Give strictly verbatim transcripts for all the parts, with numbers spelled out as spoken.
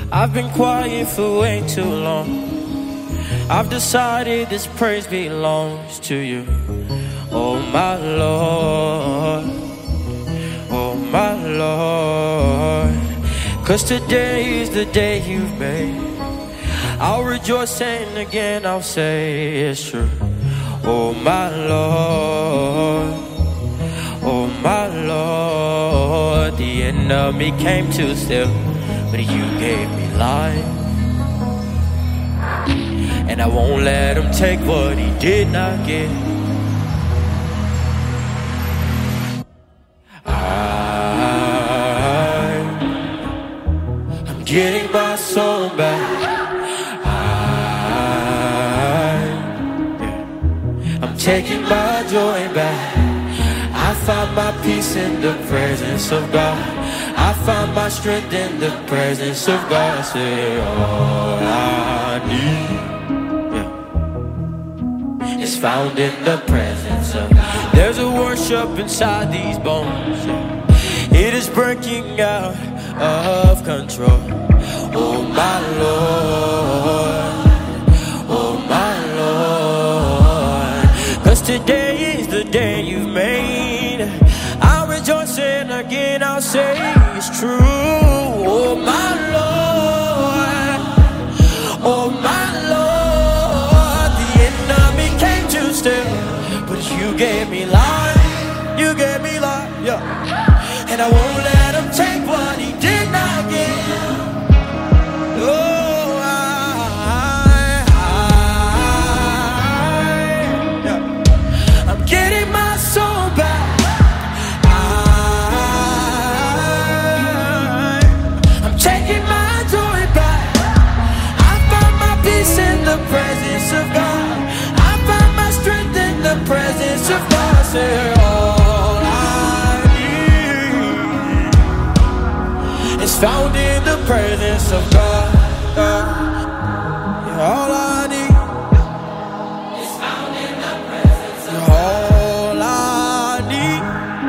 I've been quiet for way too long. I've decided this praise belongs to you. Oh my Lord, oh my Lord. 'Cause today is the day you've made. I'll rejoice and again I'll say it's true. Oh my Lord, oh my Lord. The enemy came to steal, but you gave me life. And I won't let him take what he did not get. I, I'm getting my soul back. I, yeah, I'm taking my joy back. I find my peace in the presence of God. I find my strength in the presence of God. I say all I need, yeah, is found in the presence of God. There's a worship inside these bones, yeah. It is breaking out of control. Oh my Lord, oh my Lord. 'Cause today is the day you've made. I'll rejoice and again I'll say it's true. Oh my Lord, oh my Lord. The enemy came to steal, but you gave me life. You gave me life, yeah. And I won't let him take what he did not give. Oh, I, I, yeah. I'm getting my soul back. Presence of God, say all I need is found in the presence of God. Yeah, all I need is found in the presence of God. All I need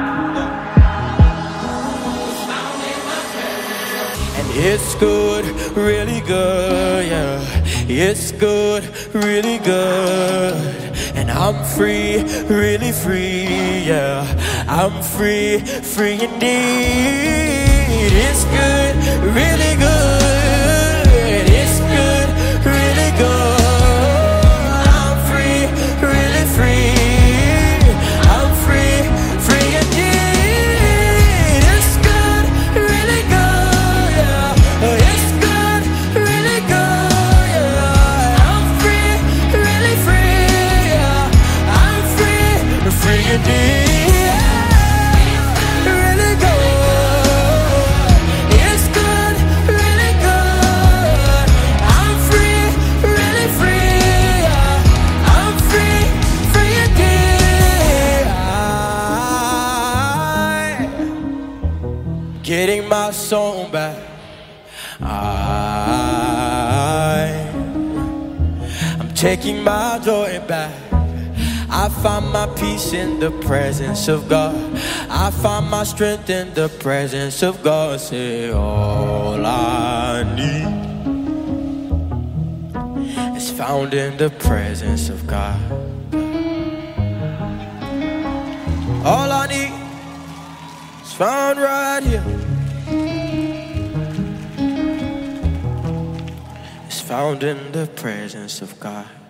is found in the presence of God. And it's good, really good, yeah. It's good, really good. And I'm free, really free, yeah. I'm free, free indeed. It's good, really good. It's good, really good. I'm free, really free. I'm free, free indeed. It's good, really good, yeah. It's good, really good, yeah. I'm free, really free. Free indeed, really good. It's good, really good. I'm free, really free. I'm free, free indeed. I'm getting my soul back. I, I'm taking my joy back. I find my peace in the presence of God. I find my strength in the presence of God. Say all I need is found in the presence of God. All I need is found right here. It's found in the presence of God.